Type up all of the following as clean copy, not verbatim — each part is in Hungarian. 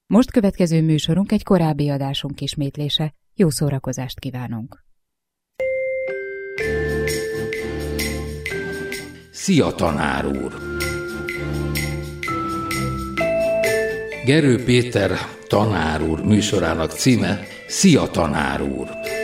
Most következő műsorunk egy korábbi adásunk ismétlése. Jó szórakozást kívánunk! Szia, tanár úr! Gerő Péter tanár úr műsorának címe Szia, tanár úr!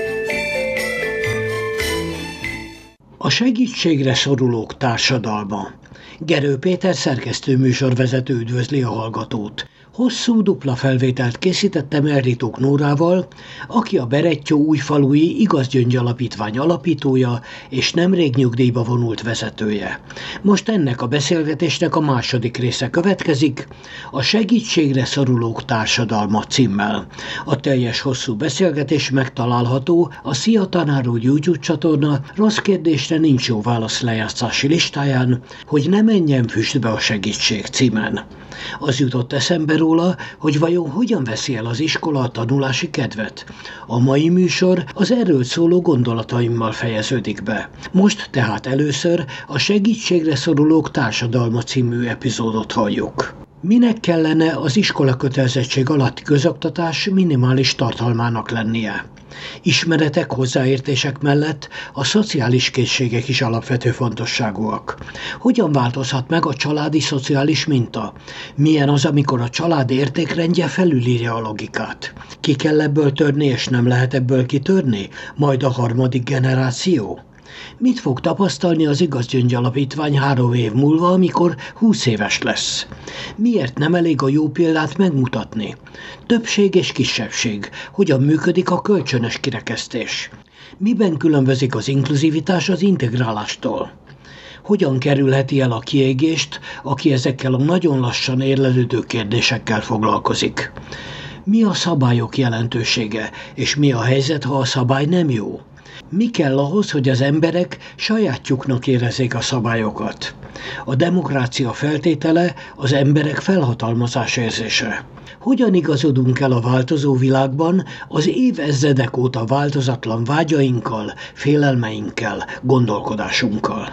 A segítségre szorulók társadalma. Gerő Péter szerkesztő műsorvezető üdvözli a hallgatót. Hosszú dupla felvételt készítettem Elritók Nórával, aki a Berettyó-Újfalui Igazgyöngy Alapítvány alapítója és nemrég nyugdíjba vonult vezetője. Most ennek a beszélgetésnek a második része következik, a segítségre szorulók társadalma címmel. A teljes hosszú beszélgetés megtalálható a Szia, tanár úr YouTube csatorna Rossz kérdésre nincs jó válasz lejátszási listáján, hogy ne menjen füstbe a segítség címen. Az jutott eszembe róla, hogy vajon hogyan veszi el az iskola a tanulási kedvet. A mai műsor az erről szóló gondolataimmal fejeződik be. Most tehát először a segítségre szorulók társadalma című epizódot halljuk. Minek kellene az iskola kötelezettség alatti közoktatás minimális tartalmának lennie? Ismeretek, hozzáértések mellett a szociális készségek is alapvető fontosságúak. Hogyan változhat meg a családi szociális minta? Milyen az, amikor a család értékrendje felülírja a logikát? Ki kell ebből törni, és nem lehet ebből kitörni? Majd a harmadik generáció? Mit fog tapasztalni az Igazgyöngy Alapítvány 3 év múlva, amikor 20 éves lesz? Miért nem elég a jó példát megmutatni? Többség és kisebbség. Hogyan működik a kölcsönös kirekesztés? Miben különbözik az inkluzivitás az integrálástól? Hogyan kerülheti el a kiégést, aki ezekkel a nagyon lassan érlelődő kérdésekkel foglalkozik? Mi a szabályok jelentősége, és mi a helyzet, ha a szabály nem jó? Mi kell ahhoz, hogy az emberek sajátjuknak érezzék a szabályokat? A demokrácia feltétele az emberek felhatalmazás érzése. Hogyan igazodunk el a változó világban az évezredek óta változatlan vágyainkkal, félelmeinkkel, gondolkodásunkkal?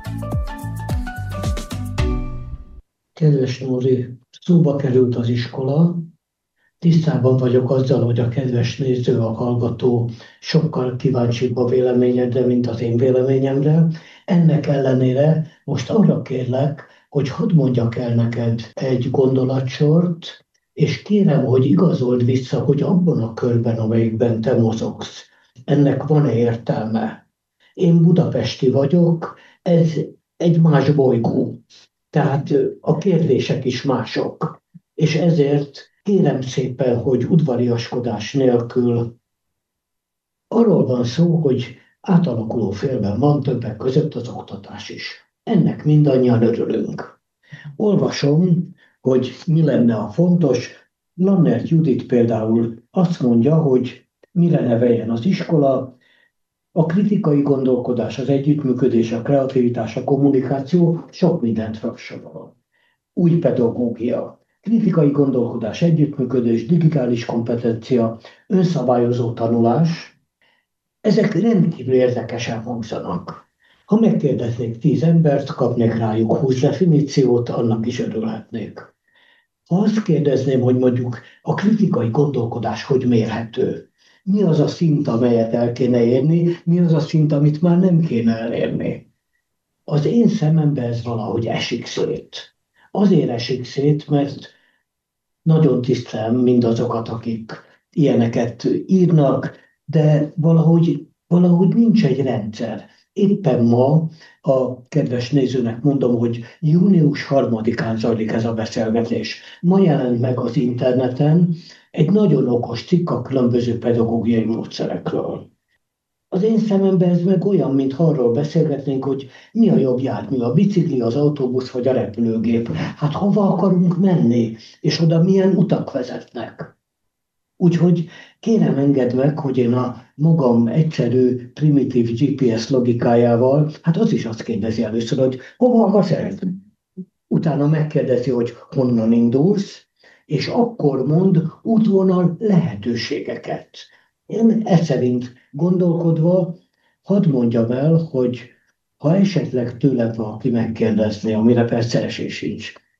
Kedves Nóri, szóba került az iskola. Tisztában vagyok azzal, hogy a kedves néző, a hallgató sokkal kíváncsibb a véleményedre, mint az én véleményemre. Ennek ellenére most arra kérlek, hogy hadd mondjak el neked egy gondolatsort, és kérem, hogy igazold vissza, hogy abban a körben, amelyikben te mozogsz, ennek van-e értelme. Én budapesti vagyok, ez egy más bolygó, tehát a kérdések is mások, és ezért kérem szépen, hogy udvariaskodás nélkül arról van szó, hogy átalakuló félben van többek között az oktatás is. Ennek mindannyian örülünk. Olvasom, hogy mi lenne a fontos. Lannert Judit például azt mondja, hogy mire neveljen az iskola: a kritikai gondolkodás, az együttműködés, a kreativitás, a kommunikáció, sok mindent felsorol. Új pedagógia, kritikai gondolkodás, együttműködés, digitális kompetencia, önszabályozó tanulás, ezek rendkívül érdekesen hangzanak. Ha megkérdeznék 10 embert, kapnék rájuk 20 definíciót, annak is örülhetnék. Ha azt kérdezném, hogy mondjuk a kritikai gondolkodás hogy mérhető, mi az a szint, amelyet el kéne érni, mi az a szint, amit már nem kéne elérni, az én szemembe ez valahogy esik szét. Azért esik szét, mert nagyon tisztelem mindazokat, akik ilyeneket írnak, de valahogy nincs egy rendszer. Éppen ma a kedves nézőnek mondom, hogy június 3-án zajlik ez a beszélgetés. Ma jelent meg az interneten egy nagyon okos cikk a különböző pedagógiai módszerekről. Az én szememben ez meg olyan, mintha arról beszélgetnénk, hogy mi a jobb jármű, a bicikli, az autóbusz vagy a repülőgép. Hát hova akarunk menni, és oda milyen utak vezetnek. Úgyhogy kérem, engedd meg, hogy én a magam egyszerű, primitív GPS logikájával, hát az is azt kérdezi először, hogy hova akarsz elmenni. Utána megkérdezi, hogy honnan indulsz, és akkor mond útvonal lehetőségeket. Én ezt szerint gondolkodva hadd mondjam el, hogy ha esetleg tőlem valaki megkérdezné, amire persze esély sincs,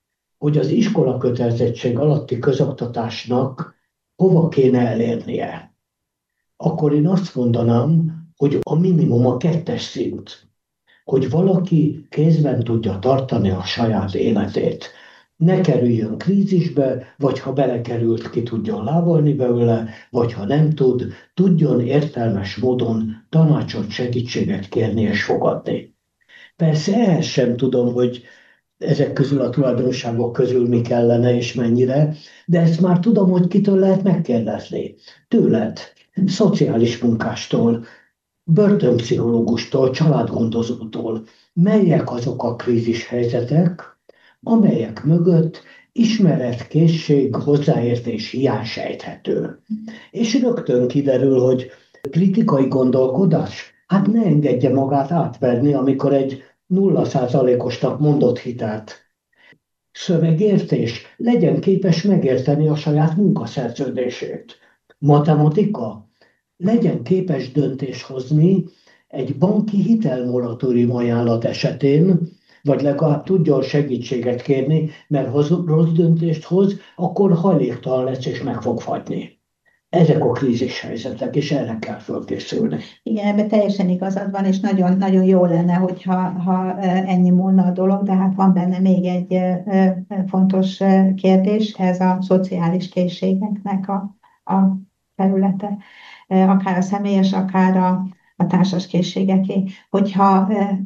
hogy az iskola kötelezettség alatti közoktatásnak hova kéne elérnie, akkor én azt mondanám, hogy a minimum a 2. szint, hogy valaki kézben tudja tartani a saját életét. Ne kerüljön krízisbe, vagy ha belekerült, ki tudjon lábalni belőle, vagy ha nem tud, tudjon értelmes módon tanácsot, segítséget kérni és fogadni. Persze ehhez sem tudom, hogy ezek közül a tulajdonságok közül mi kellene és mennyire, de ezt már tudom, hogy kitől lehet megkérdezni. Tőled, szociális munkástól, börtönpszichológustól, családgondozótól. Melyek azok a krízis helyzetek, amelyek mögött ismeret, készség, hozzáértés hiány sejthető. És rögtön kiderül, hogy kritikai gondolkodás, hát ne engedje magát átverni, amikor egy 0%-osnak mondott hitelt. Szövegértés, legyen képes megérteni a saját munkaszerződését. Matematika, legyen képes döntést hozni egy banki hitelmoratórium ajánlat esetén, vagy legalább tudjon segítséget kérni, mert rossz döntést hoz, akkor hajléktalan lesz és meg fog fagyni. Ezek a krízis helyzetek, és erre kell fölkészülni. Igen, ebben teljesen igazad van, és nagyon, nagyon jó lenne, hogyha ennyi múlna a dolog, de hát van benne még egy fontos kérdés, ez a szociális készségeknek a területe, akár a személyes, akár a társas készségeké, hogyha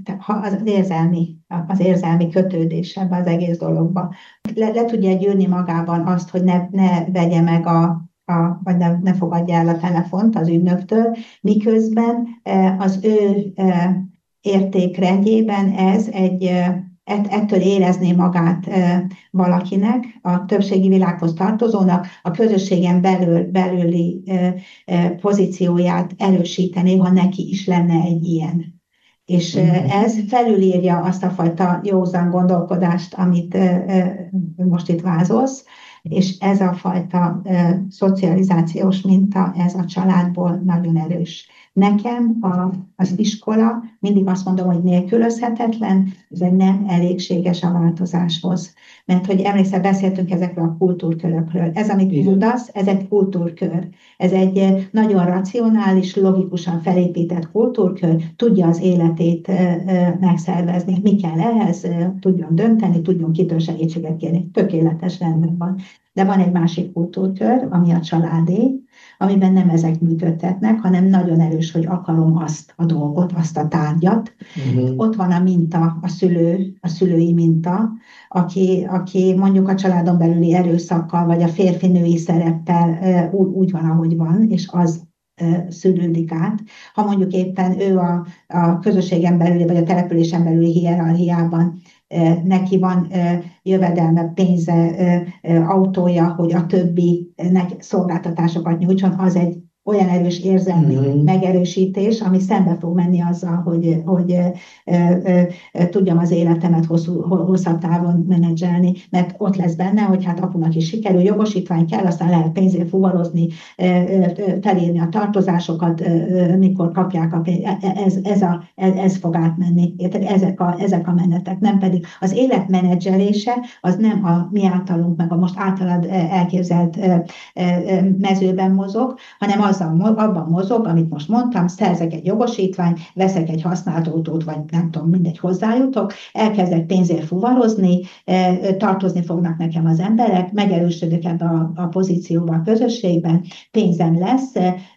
az érzelmi kötődés ebbe az egész dologba. Le tudja gyűrni magában azt, hogy ne vegye meg vagy ne fogadja el a telefont az ügynöktől, miközben az ő értékrendjében ez ettől érezné magát valakinek, a többségi világhoz tartozónak, a közösségen belüli pozícióját erősítené, ha neki is lenne egy ilyen. És ez felülírja azt a fajta józan gondolkodást, amit most itt vázolsz, és ez a fajta szocializációs minta, ez a családból nagyon erős. Nekem az iskola, mindig azt mondom, hogy nélkülözhetetlen, de nem elégséges a változáshoz. Mert hogy emlékszel, beszéltünk ezekről a kultúrkörökről. Ez, amit mondasz, ez egy kultúrkör. Ez egy nagyon racionális, logikusan felépített kultúrkör, tudja az életét megszervezni. Mi kell ehhez? Tudjon dönteni, tudjon kitől segítséget kérni. Tökéletes, rendben van. De van egy másik kultúrkör, ami a családé, amiben nem ezek működtetnek, hanem nagyon erős, hogy akarom azt a dolgot, azt a tárgyat. Ott van a minta, a szülői minta, aki mondjuk a családon belüli erőszakkal, vagy a férfi-női szereppel úgy van, ahogy van, és az szűrődik át. Ha mondjuk éppen ő a közösségen belüli, vagy a településen belüli hierarchiában neki van jövedelme, pénze, autója, hogy a többinek szolgáltatásokat nyújtson, az egy olyan erős érzelmi megerősítés, ami szembe fog menni azzal, hogy tudjam az életemet hosszabb távon menedzselni, mert ott lesz benne, hogy hát apunak is sikerül, jogosítvány kell, aztán lehet pénzért fuvarozni, felírni a tartozásokat, mikor kapják a pénzt, ez fog átmenni. Ezek a menetek, nem pedig az élet menedzselése, az nem a mi általunk, meg a most általad elképzelt mezőben mozog, hanem abban mozog, amit most mondtam, szerzek egy jogosítványt, veszek egy használt autót, vagy nem tudom, mindegy, hozzájutok, elkezdek pénzért fuvarozni, tartozni fognak nekem az emberek, megerősödök ebbe a pozícióba a közösségben, pénzem lesz,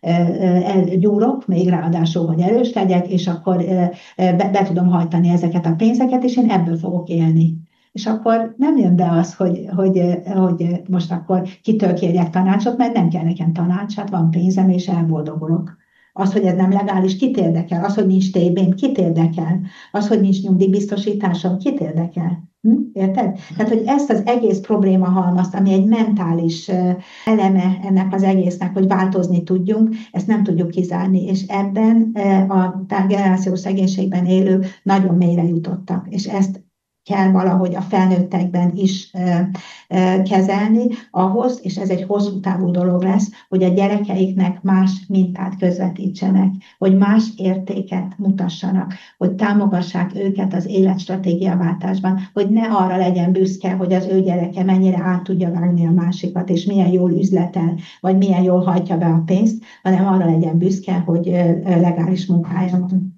gyúrok, még ráadásul, hogy erős legyek, és akkor be tudom hajtani ezeket a pénzeket, és én ebből fogok élni. És akkor nem jön be az, hogy most akkor kitől kérjek tanácsot, mert nem kell nekem tanács, hát van pénzem, és elboldogulok. Az, hogy ez nem legális, kit érdekel? Az, hogy nincs TB-m, kit érdekel? Az, hogy nincs nyugdíjbiztosításom, kit érdekel? Érted? Tehát, hogy ezt az egész problémahalmazt, ami egy mentális eleme ennek az egésznek, hogy változni tudjunk, ezt nem tudjuk kizárni, és ebben a generációs szegénységben élők nagyon mélyre jutottak, és ezt kell valahogy a felnőttekben is kezelni ahhoz, és ez egy hosszú távú dolog lesz, hogy a gyerekeiknek más mintát közvetítsenek, hogy más értéket mutassanak, hogy támogassák őket az életstratégiaváltásban, hogy ne arra legyen büszke, hogy az ő gyereke mennyire át tudja vágni a másikat, és milyen jól üzletel, vagy milyen jól hajtja be a pénzt, hanem arra legyen büszke, hogy legális munkája van.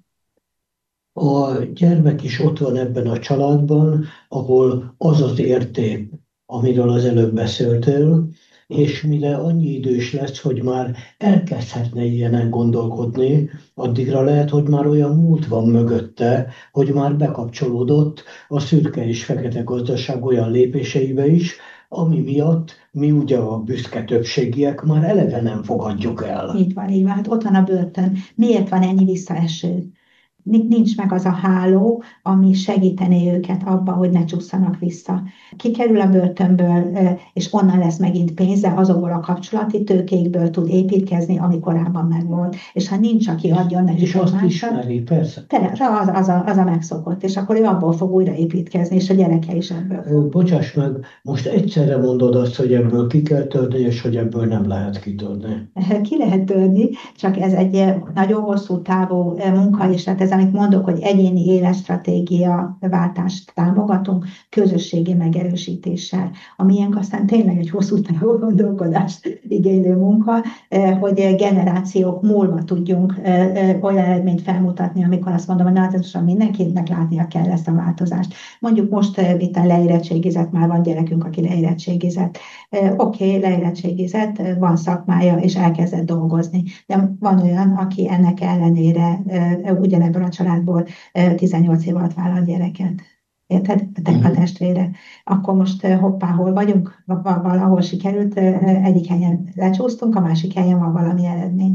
A gyermek is ott van ebben a családban, ahol az az érték, amiről az előbb beszéltél, és mire annyi idős lesz, hogy már elkezdhetne ilyenen gondolkodni, addigra lehet, hogy már olyan múlt van mögötte, hogy már bekapcsolódott a szürke és fekete gazdaság olyan lépéseibe is, ami miatt mi ugye a büszke többségiek már eleve nem fogadjuk el. Így van, így van. Hát ott van a börtön. Miért van ennyi visszaeső? Nincs meg az a háló, ami segítené őket abba, hogy ne csusszanak vissza. Kikerül a börtönből, és onnan lesz megint pénze, azokból a kapcsolati tőkékből tud építkezni, ami korábban megvolt. És ha nincs, aki adjon neki. És azt ismeri, persze. Az a megszokott, és akkor ő abból fog újra építkezni, és a gyereke is ebből. Bocsáss meg, most egyszerre mondod azt, hogy ebből ki kell törni, és hogy ebből nem lehet kitörni. Ki lehet törni, csak ez egy nagyon hosszú távú munka, és hát ez, amit mondok, hogy egyéni életstratégia váltást támogatunk, közösségi megerősítéssel. A miénk aztán tényleg egy hosszú távú gondolkodást igénylő munka, hogy generációk múlva tudjunk olyan eredményt felmutatni, amikor azt mondom, hogy na, mindenkinek látnia kell ezt a változást. Mondjuk most itt a leérettségizett, már van gyerekünk, aki leérettségizett. Oké, leérettségizett, van szakmája, és elkezdett dolgozni. De van olyan, aki ennek ellenére ugyanebből a családból 18 év alatt vállal gyereket. Érted? A testvére. Akkor most hoppá, hol vagyunk? Valahol sikerült, egyik helyen lecsúsztunk, a másik helyen van valami eredmény.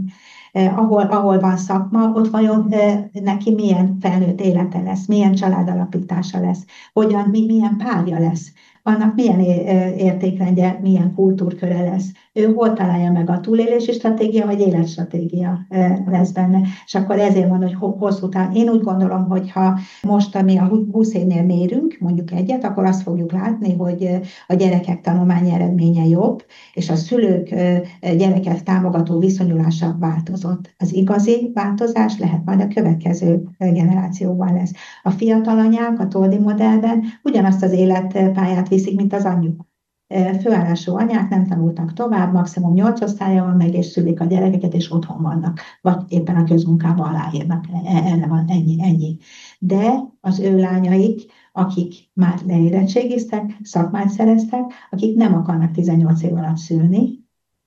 Ahol van szakma, ott vajon neki milyen felnőtt élete lesz, milyen családalapítása lesz, milyen párja lesz, annak milyen értékrendje, milyen kultúrköre lesz. Ő hol találja meg a túlélési stratégia, vagy életstratégia lesz benne. És akkor ezért van, hogy hosszú távon. Én úgy gondolom, hogy ha most, ami a 20 évnél mérünk, mondjuk egyet, akkor azt fogjuk látni, hogy a gyerekek tanulmányi eredménye jobb, és a szülők gyerekek támogató viszonyulása változott. Az igazi változás lehet majd a következő generációban lesz. A fiatal anyák a Toldi modellben ugyanazt az életpályát viszik, mint az anyjuk. Főállású anyák nem tanultak tovább, maximum 8 osztálya van meg, és szülik a gyerekeket, és otthon vannak, vagy éppen a közmunkában aláírnak, erre van ennyi. De az ő lányaik, akik már leérettségiztek, szakmát szereztek, akik nem akarnak 18 év alatt szülni,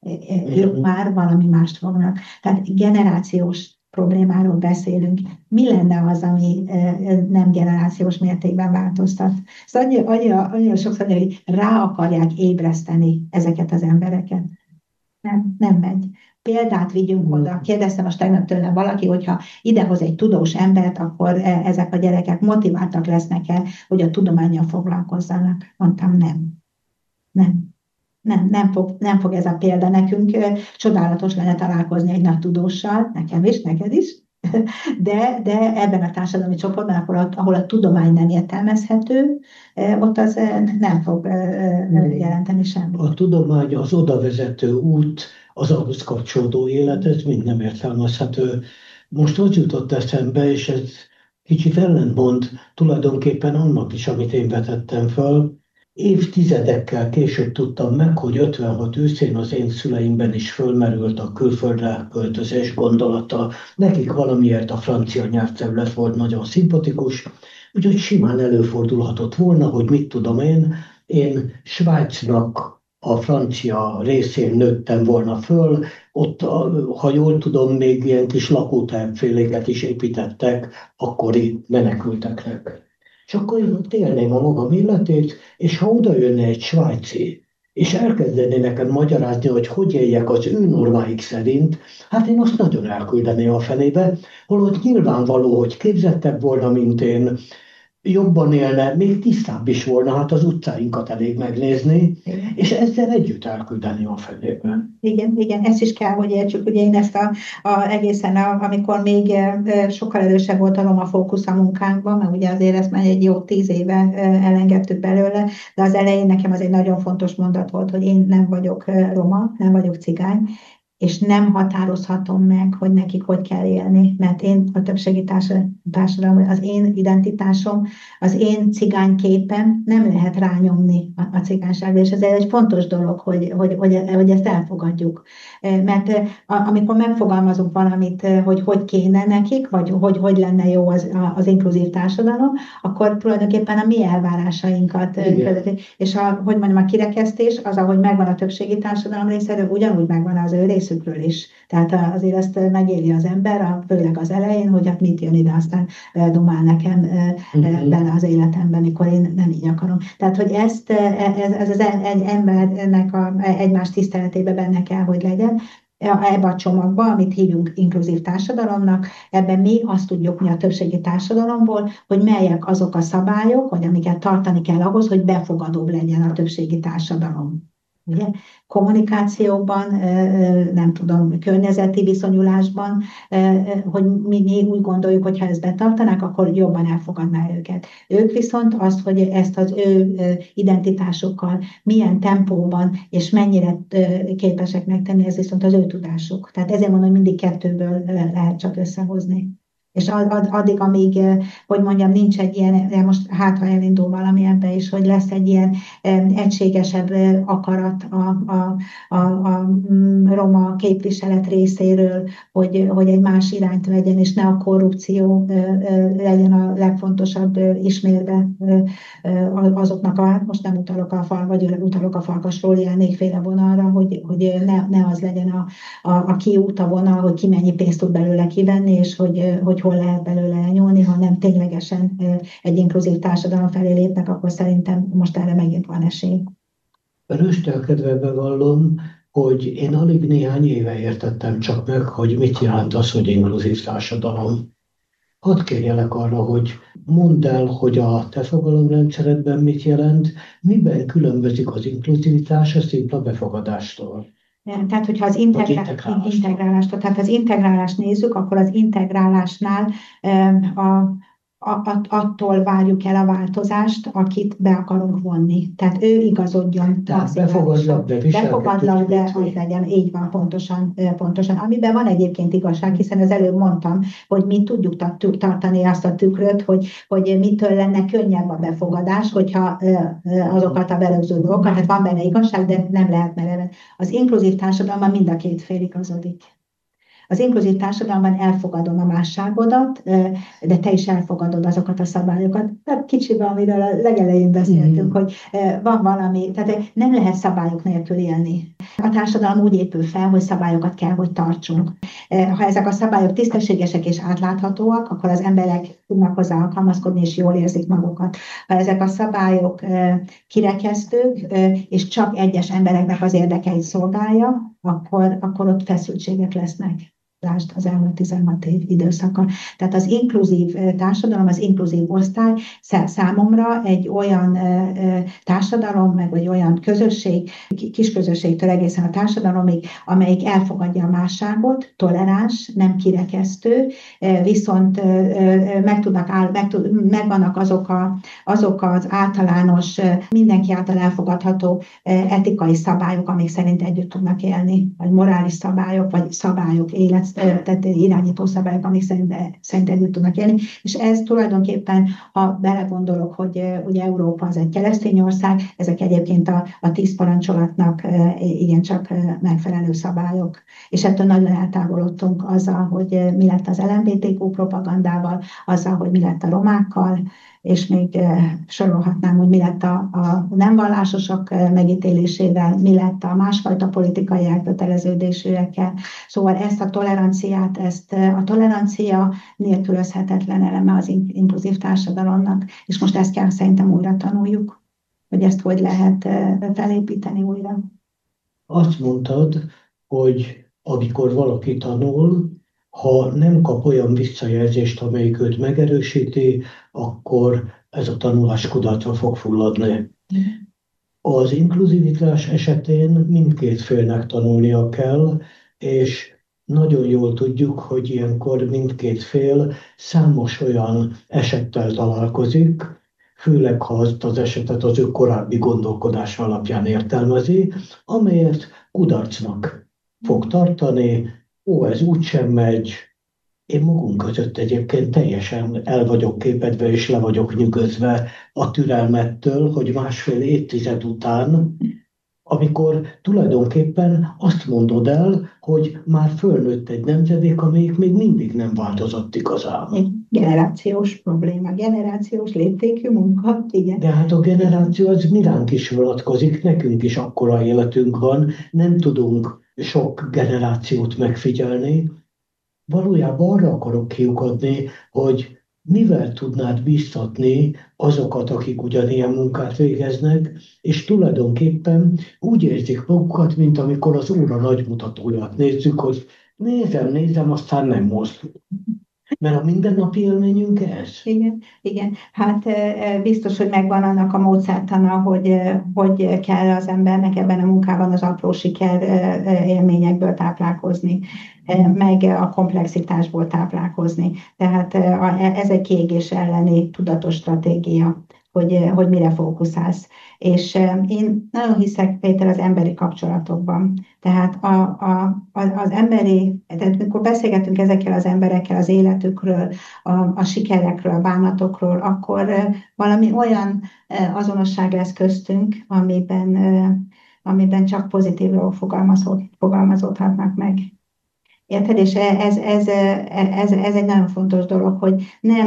ők már valami mást fognak. Tehát generációs problémáról beszélünk. Mi lenne az, ami nem generációs mértékben változtat? Szóval annyira sokszor, hogy rá akarják ébreszteni ezeket az embereket. Nem megy. Példát vigyünk oda. Kérdeztem most tegnap tőlem valaki, hogyha idehoz egy tudós embert, akkor ezek a gyerekek motiváltak lesznek-e, hogy a tudománnyal foglalkozzanak. Mondtam, nem. Nem fog ez a példa nekünk. Csodálatos lenne találkozni egy nagy tudóssal, nekem is, neked is, de ebben a társadalmi csoportban, ahol a tudomány nem értelmezhető, ott az nem fog jelenteni semmit. A tudomány, az odavezető út, az ahhoz kapcsolódó élet, ez mind nem értelmezhető. Most az jutott eszembe, és ez kicsit ellentmond tulajdonképpen annak is, amit én vetettem fel. Évtizedekkel később tudtam meg, hogy 56 őszén az én szüleimben is fölmerült a külföldre költözés gondolata. Nekik valamiért a francia nyelvterület volt nagyon szimpatikus, úgyhogy simán előfordulhatott volna, hogy mit tudom én Svájcnak a francia részén nőttem volna föl, ott, ha jól tudom, még ilyen kis lakótelepféléket is építettek akkori menekülteknek. És akkor én ott élném a magam életét, és ha oda jönne egy svájci, és elkezdené nekem magyarázni, hogy éljek az ő normáik szerint, hát én azt nagyon elküldeném a fenébe, holott nyilvánvaló, hogy képzettebb volna, mint én, jobban élne, még tisztább is volna, hát az utcáinkat elég megnézni, és ezzel együtt elküldeni a felébe. Igen, ezt is kell, hogy értsük. Ugye én ezt egészen, amikor még sokkal erősebb volt a roma fókusz a munkánkban, mert ugye azért ezt már egy jó 10 éve elengedtük belőle, de az elején nekem az egy nagyon fontos mondat volt, hogy én nem vagyok roma, nem vagyok cigány, és nem határozhatom meg, hogy nekik hogy kell élni, mert én a többségi társadalom, az én identitásom, az én cigányképem nem lehet rányomni a cigányságra, és ez egy fontos dolog, hogy ezt elfogadjuk. Mert amikor megfogalmazunk valamit, hogy kéne nekik, vagy hogy lenne jó az inkluzív társadalom, akkor tulajdonképpen a mi elvárásainkat, és a kirekesztés, az, ahogy megvan a többségi társadalom részéről, ugyanúgy megvan az ő részükről is. Tehát azért ezt megéli az ember, főleg az elején, hogy hát mit jön ide, aztán dumál nekem bele az életemben, mikor én nem így akarom. Tehát, hogy ez az embernek egymás tiszteletében benne kell, hogy legyen, ebbe a csomagba, amit hívunk inkluzív társadalomnak, ebben mi azt tudjuk mi a többségi társadalomból, hogy melyek azok a szabályok, vagy amiket tartani kell ahhoz, hogy befogadóbb legyen a többségi társadalom. Ugye? Kommunikációban, nem tudom, környezeti viszonyulásban, hogy mi úgy gondoljuk, hogy ha ezt betartanák, akkor jobban elfogadná őket. Ők viszont azt, hogy ezt az ő identitásukkal milyen tempóban és mennyire képesek megtenni, ez viszont az ő tudásuk. Tehát ezért mondom, hogy mindig kettőből lehet csak összehozni. És addig, amíg, hogy mondjam, nincs egy ilyen, de most ha elindul valami ebbe is, hogy lesz egy ilyen egységesebb akarat a roma képviselet részéről, hogy egy más irányt vegyen, és ne a korrupció legyen a legfontosabb ismérve azoknak most nem utalok a Farkasról Jánékféle vonalra, hogy ne az legyen a kiút, a vonal, hogy ki mennyi pénzt tud belőle kivenni, és hogy hol lehet belőle elnyúlni, ha nem ténylegesen egy inkluzív társadalom felé lépnek, akkor szerintem most erre megint van esély. Röstelkedve bevallom, hogy én alig néhány éve értettem csak meg, hogy mit jelent az, hogy inkluzív társadalom. Hadd kérjelek arra, hogy mondd el, hogy a te fogalomrendszeredben mit jelent, miben különbözik az inkluzivitás a szimpla befogadástól. Tehát, hogyha az integrálást nézzük, akkor az integrálásnál attól várjuk el a változást, akit be akarunk vonni. Tehát ő igazodjon. Tehát befogadlak, de hogy legyen. Így van, pontosan. Amiben van egyébként igazság, hiszen az előbb mondtam, hogy mi tudjuk tartani azt a tükröt, hogy mitől lenne könnyebb a befogadás, hogyha azokat a berögző dolgokat, hát van benne igazság, de nem lehet mereven. Az inkluzív társadalomban mind a két fél igazodik. Az inkluzív társadalomban elfogadom a másságodat, de te is elfogadod azokat a szabályokat. Tehát kicsiben, amiről a legelején beszéltünk, hogy van valami, tehát nem lehet szabályok nélkül élni. A társadalom úgy épül fel, hogy szabályokat kell, hogy tartsunk. Ha ezek a szabályok tisztességesek és átláthatóak, akkor az emberek tudnak hozzá alkalmazkodni, és jól érzik magukat. Ha ezek a szabályok kirekesztők, és csak egyes embereknek az érdekeit szolgálja, akkor ott feszültségek lesznek. Lásd az elmúlt 16 év időszaka. Tehát az inkluzív társadalom, az inkluzív osztály számomra egy olyan társadalom, meg egy olyan közösség, kisközösségtől egészen a társadalomig, amelyik elfogadja a másságot, toleráns, nem kirekesztő, viszont megvannak azok az általános, mindenki által elfogadható etikai szabályok, amik szerint együtt tudnak élni, vagy morális szabályok, vagy szabályok, tehát irányító szabályok, amik szerint együtt tudnak élni. És ez tulajdonképpen, ha belegondolok, hogy ugye Európa az egy keresztény ország, ezek egyébként a 10 parancsolatnak igencsak megfelelő szabályok. És ettől nagyon eltávolodtunk azzal, hogy mi lett az LMBTQ propagandával, azzal, hogy mi lett a romákkal, és még sorolhatnám, hogy mi lett a nem vallásosok megítélésével, mi lett a másfajta politikai elköteleződésűekkel. Szóval ezt a toleranciát, a tolerancia nélkülözhetetlen eleme az inkluzív társadalomnak, és most ezt kell szerintem újra tanuljuk, hogy ezt hogy lehet felépíteni újra. Azt mondtad, hogy amikor valaki tanul, ha nem kap olyan visszajelzést, amelyik őt megerősíti, akkor ez a tanulás kudarcra fog fulladni. Az inkluzivitás esetén mindkét félnek tanulnia kell, és nagyon jól tudjuk, hogy ilyenkor mindkét fél számos olyan esettel találkozik, főleg ha azt az esetet az ő korábbi gondolkodása alapján értelmezi, amelyet kudarcnak fog tartani, ó, ez úgysem megy. Én magunk között egyébként teljesen el vagyok képedve és le vagyok nyűgözve a türelmettől, hogy másfél évtized után, amikor tulajdonképpen azt mondod el, hogy már fölnőtt egy nemzedék, amelyik még mindig nem változott igazán. Generációs probléma, generációs léptékű munka, igen. De hát a generáció az miránk is vonatkozik, nekünk is akkora életünk van, nem tudunk sok generációt megfigyelni. Valójában arra akarok kiukadni, hogy mivel tudnád biztatni azokat, akik ugyanilyen munkát végeznek, és tulajdonképpen úgy érzik magukat, mint amikor az óra nagymutatóját nézzük, hogy nézem, aztán nem mozdul. Mert a mindennapi élményünk ez. Igen. Hát biztos, hogy megvan annak a módszertana, hogy kell az embernek ebben a munkában az apró siker élményekből táplálkozni, meg a komplexitásból táplálkozni. Tehát ez egy kiégés elleni tudatos stratégia, hogy mire fókuszálsz. És én nagyon hiszek, Péter, az emberi kapcsolatokban. Tehát az emberi, tehát amikor beszélgetünk ezekkel az emberekkel az életükről, a sikerekről, a bánatokról, akkor valami olyan azonosság lesz köztünk, amiben csak pozitív dolgok fogalmazódhatnak meg. Érted? És ez egy nagyon fontos dolog, hogy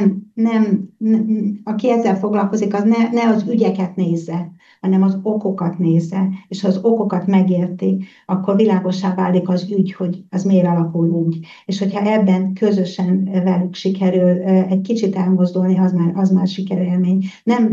aki ezzel foglalkozik, az ne az ügyeket nézze, hanem az okokat nézze, és ha az okokat megérti, akkor világossá válik az ügy, hogy az miért alakul úgy. És hogyha ebben közösen velük sikerül egy kicsit elmozdulni, az már sikerélmény.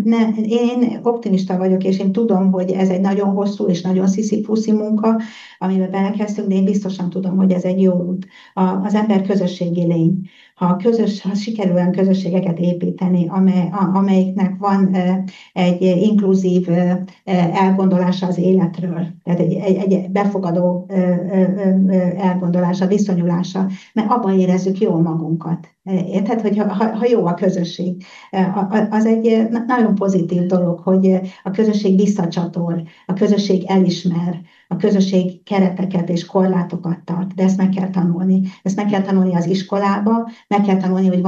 Én optimista vagyok, és én tudom, hogy ez egy nagyon hosszú és nagyon sziszifuszi munka, amiben belekezdtünk, de én biztosan tudom, hogy ez egy jó út. Az ember közösségi lény. Ha sikerül olyan közösségeket építeni, amelyiknek van egy inkluzív elgondolása az életről, tehát egy befogadó elgondolása, viszonyulása, mert abban érezzük jól magunkat. Érted, hogy ha jó a közösség, az egy nagyon pozitív dolog, hogy a közösség visszacsatol, a közösség elismer, a közösség kereteket és korlátokat tart, de ezt meg kell tanulni. Ezt meg kell tanulni az iskolába, meg kell tanulni, hogy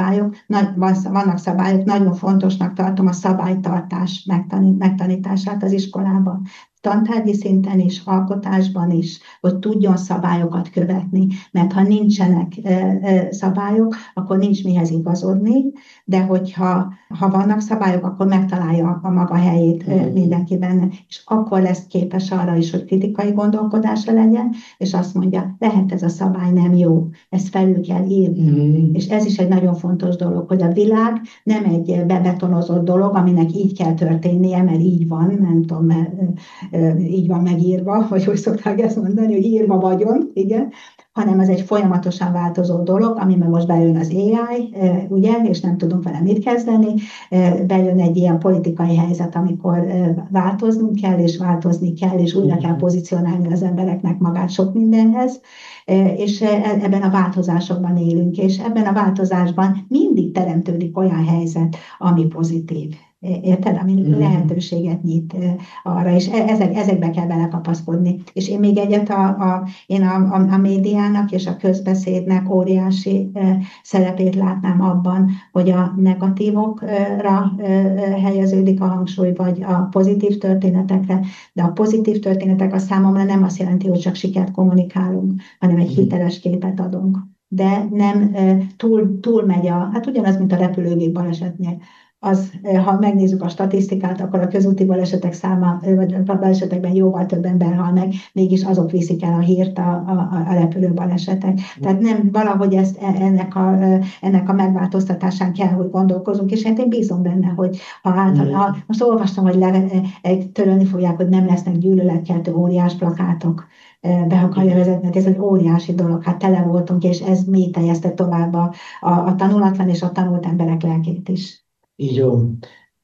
vannak szabályok, nagyon fontosnak tartom a szabálytartás megtanítását az iskolában. Tantárgyi szinten is, alkotásban is, hogy tudjon szabályokat követni, mert ha nincsenek szabályok, akkor nincs mihez igazodni, de hogyha vannak szabályok, akkor megtalálja a maga helyét mindenki benne, és akkor lesz képes arra is, hogy kritikai gondolkodása legyen, és azt mondja, lehet ez a szabály nem jó, ezt felül kell írni. És ez is egy nagyon fontos dolog, hogy a világ nem egy bebetonozott dolog, aminek így kell történnie, mert így van, nem tudom, mert így van megírva, vagy hogy szokták ezt mondani, hogy írva vagyon, igen, hanem ez egy folyamatosan változó dolog, amiben most bejön az AI, ugye, és nem tudunk vele mit kezdeni, bejön egy ilyen politikai helyzet, amikor változnunk kell, és változni kell, és újra kell pozícionálni az embereknek magát sok mindenhez, és ebben a változásokban élünk, és ebben a változásban mindig teremtődik olyan helyzet, ami pozitív. Érted? Ami lehetőséget nyit arra, és ezekbe kell belekapaszkodni. És én még egyet a médiának és a közbeszédnek óriási szerepét látnám abban, hogy a negatívokra helyeződik a hangsúly, vagy a pozitív történetekre, de a pozitív történetek a számomra nem azt jelenti, hogy csak sikert kommunikálunk, hanem egy hiteles képet adunk. De nem túl megy hát ugyanaz, mint a repülőgép balesetnél. Ha megnézzük a statisztikát, akkor a közúti balesetek száma, vagy a balesetekben jóval több ember hal meg, mégis azok viszik el a hírt a repülőbalesetek. Tehát nem valahogy ennek a megváltoztatásán kell, hogy gondolkozunk, és hát én bízom benne, hogy most olvastam, hogy törölni fogják, hogy nem lesznek gyűlöletkeltő óriás plakátok, be akarja vezetni, ez egy óriási dolog, hát tele voltunk, és ez mélyteljeszte tovább a tanulatlan és a tanult emberek lelkét is. Így van.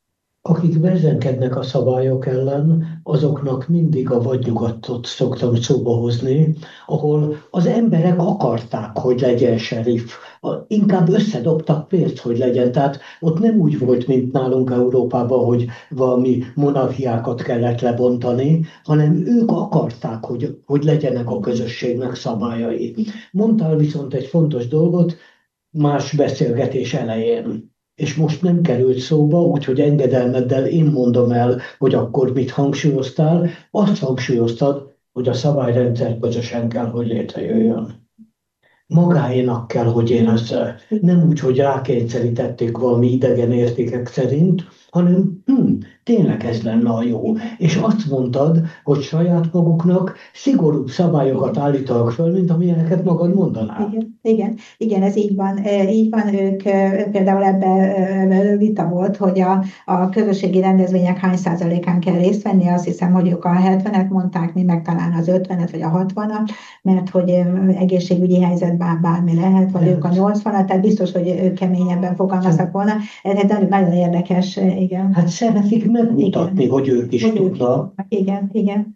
Akik versenkednek a szabályok ellen, azoknak mindig a vadnyugatot szoktam szóba hozni, ahol az emberek akarták, hogy legyen seriff. Inkább összedobtak pénzt, hogy legyen. Tehát ott nem úgy volt, mint nálunk Európában, hogy valami monarchiákat kellett lebontani, hanem ők akarták, hogy legyenek a közösségnek szabályai. Mondtál viszont egy fontos dolgot más beszélgetés elején. És most nem került szóba, úgyhogy engedelmeddel én mondom el, hogy akkor mit hangsúlyoztál. Azt hangsúlyoztad, hogy a szabályrendszer közösen kell, hogy létrejöjjön. Magáénak kell, hogy érezze. Nem úgy, hogy rákényszerítették valami idegen értékek szerint, hanem tényleg ez lenne a jó. És azt mondtad, hogy saját maguknak szigorúbb szabályokat állítanak föl, mint amilyeneket magad mondanál. Igen, ez így van. Így van, ők például ebben vita volt, hogy a közösségi rendezvények hány százalékán kell részt venni. Azt hiszem, hogy ők a 70-et mondták, mi meg talán az 50-et vagy a 60-at, mert hogy egészségügyi helyzetben bármi lehet, vagy ők a 80-at, tehát biztos, hogy ők keményebben fogalmaztak volna. Ez nagyon érdekes, igen. Hát szeretik megmutatni, hogy ők is tudnak. Igen.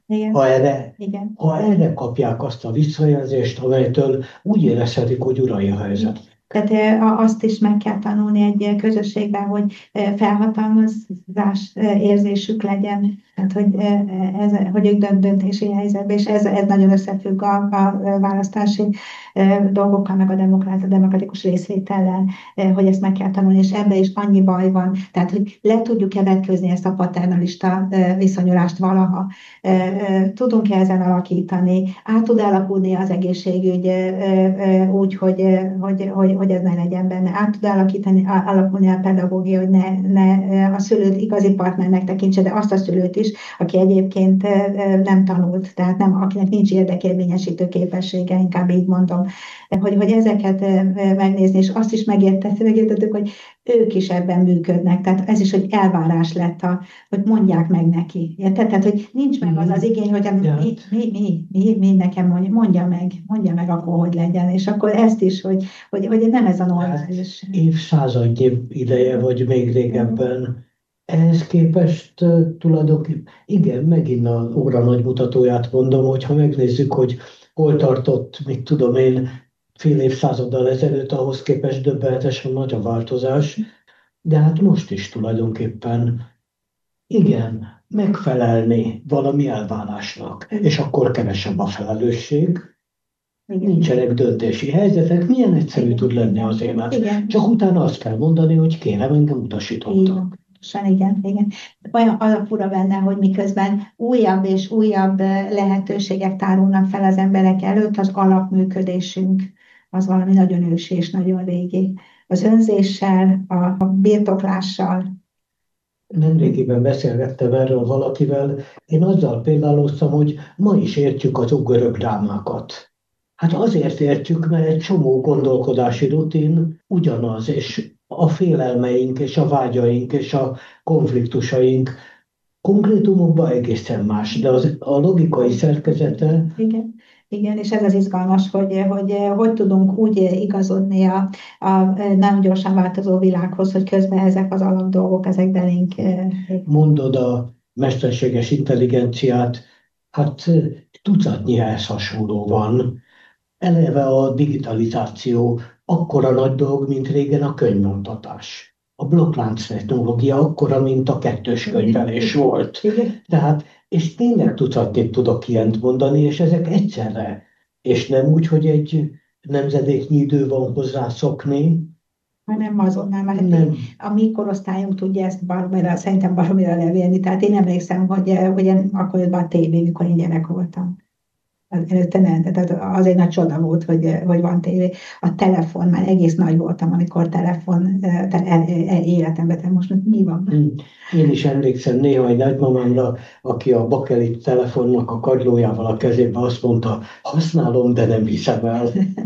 Ha erre kapják azt a visszajelzést, amelytől úgy érezhetik, hogy urai a helyzet. Tehát azt is meg kell tanulni egy közösségben, hogy felhatalmazás érzésük legyen, tehát hogy ők döntési helyzetben, és ez nagyon összefügg a választási dolgokkal, meg a demokratikus részvétellel, hogy ezt meg kell tanulni, és ebben is annyi baj van, tehát hogy le tudjuk-e vetkőzni ezt a paternalista viszonyulást valaha, tudunk-e ezen alakítani, át tud alakulni az egészségügy úgy, hogy ez ne legyen benne, át tud alakulni a pedagógia, hogy ne a szülőt igazi partnernek tekintse, de azt a szülőt is, aki egyébként nem tanult, tehát akinek nincs érdekérvényesítő képessége, inkább így mondom, hogy ezeket megnézni, és azt is megértettük, hogy ők is ebben működnek, tehát ez is, hogy elvárás lett, hogy mondják meg neki. Érted? Tehát, hogy nincs meg az igény, hogy mi nekem mondja meg akkor, hogy legyen, és akkor ezt is, hogy nem ez a normális. Évszázadnyi ideje, vagy még régebben. Ehhez képest tulajdonképpen, igen, megint az óra nagy mutatóját mondom, hogy ha megnézzük, hogy hol tartott, mit tudom én, fél évszázaddal ezelőtt, ahhoz képest döbbenetesen nagy a változás, de hát most is tulajdonképpen, igen, megfelelni valami elvárásnak, és akkor kevesebb a felelősség, nincsenek döntési helyzetek, milyen egyszerű tud lenni az élet. Csak utána azt kell mondani, hogy kérem, engem utasítottak. Igen. Olyan alapúra benne, hogy miközben újabb és újabb lehetőségek tárulnak fel az emberek előtt, az alapműködésünk az valami nagyon ősi és nagyon régi. Az önzéssel, a birtoklással. Nemrégiben beszélgettem erről valakivel, én azzal példáloztam, hogy ma is értjük az ógörög drámákat. Hát azért értjük, mert egy csomó gondolkodási rutin ugyanaz, és a félelmeink, és a vágyaink, és a konfliktusaink konkrétumokban egészen más, de a logikai szerkezete... Igen, és ez az izgalmas, hogy tudunk úgy igazodni a nagyon gyorsan változó világhoz, hogy közben ezek az alapdolgok, ezek belénk... Mondod a mesterséges intelligenciát, hát tucatnyi ehhez hasonló van. Eleve a digitalizáció akkora nagy dolog, mint régen a könyvnyomtatás. A blokklánc technológia akkora, mint a kettős könyvelés volt. Tehát, és tényleg tucatnyit tudok ilyent mondani, és ezek egyszerre. És nem úgy, hogy egy nemzedéknyi idő van hozzászokni. Hanem azonnal, mert a mi korosztályunk tudja ezt szerintem baromira levélni. Tehát én emlékszem, hogy akkor jött be a tévé, mikor én gyerek voltam. Előtte nem, tehát az egy nagy csoda volt, hogy van tévé. A telefon, már egész nagy voltam, amikor telefon életemben, tehát most mi van? Én is emlékszem néha egy nagymamámra, aki a bakelit telefonnak a kagylójával a kezébe azt mondta, használom, de nem hiszem el.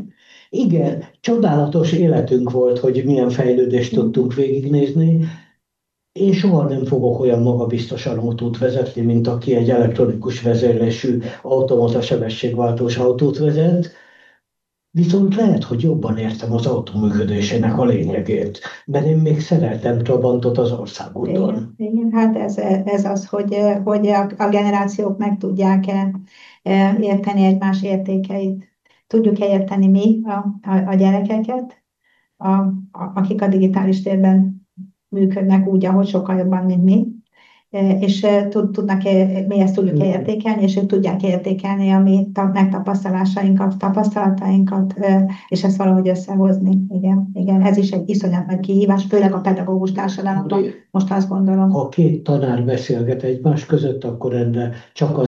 Igen, csodálatos életünk volt, hogy milyen fejlődést tudtunk végignézni. Én soha nem fogok olyan magabiztosan autót vezetni, mint aki egy elektronikus vezérlésű automata sebességváltós autót vezet, Viszont lehet, hogy jobban értem az autó működésének a lényegét, mert én még szereltem Trabantot az országúton. Igen, hát ez az, hogy a generációk meg tudják érteni egymás értékeit. Tudjuk érteni mi a gyerekeket, akik a digitális térben működnek úgy, ahogy sokkal jobban, mint mi, és mi ezt tudjuk értékelni, és ők tudják értékelni a mi megtapasztalásainkat, tapasztalatainkat, és ezt valahogy összehozni. Igen, ez is egy iszonyat nagy kihívás, főleg a pedagógus társadalomban, most azt gondolom. Ha két tanár beszélget egymás között, akkor ennek csak